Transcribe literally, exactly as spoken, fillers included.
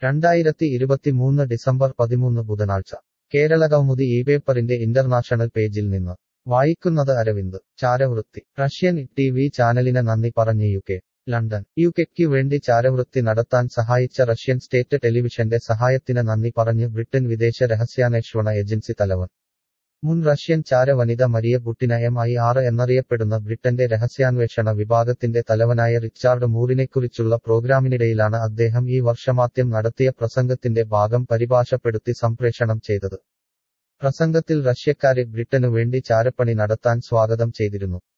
രണ്ടായിരത്തി ഇരുപത്തിമൂന്ന് ഡിസംബർ പതിമൂന്ന് ബുധനാഴ്ച കേരളകൗമുദി ഈ പേപ്പറിന്റെ ഇന്റർനാഷണൽ പേജിൽ നിന്ന് വായിക്കുന്നത് അരവിന്ദ്. ചാരവൃത്തി. റഷ്യൻ ടി വി ചാനലിന് നന്ദി പറഞ്ഞ് യു കെ. ലണ്ടൻ. യുകെയ്ക്ക് വേണ്ടി ചാരവൃത്തി നടത്താൻ സഹായിച്ച റഷ്യൻ സ്റ്റേറ്റ് ടെലിവിഷന്റെ സഹായത്തിന് നന്ദി പറഞ്ഞ് ബ്രിട്ടൻ വിദേശ രഹസ്യാന്വേഷണ ഏജൻസി തലവൻ. മുൻ റഷ്യൻ ചാരവനിത Maria Butina M I R എന്നറിയപ്പെടുന്ന ബ്രിട്ടന്റെ രഹസ്യാന്വേഷണ വിഭാഗത്തിന്റെ തലവനായ റിച്ചാർഡ് മൂറിനെക്കുറിച്ചുള്ള പ്രോഗ്രാമിനിടയിലാണ് അദ്ദേഹം ഈ വർഷമാദ്യം നടത്തിയ പ്രസംഗത്തിന്റെ ഭാഗം പരിഭാഷപ്പെടുത്തി സംപ്രേഷണം ചെയ്തത്. പ്രസംഗത്തിൽ റഷ്യക്കാരെ ബ്രിട്ടനു വേണ്ടി ചാരപ്പണി നടത്താൻ സ്വാഗതം ചെയ്തിരുന്നു.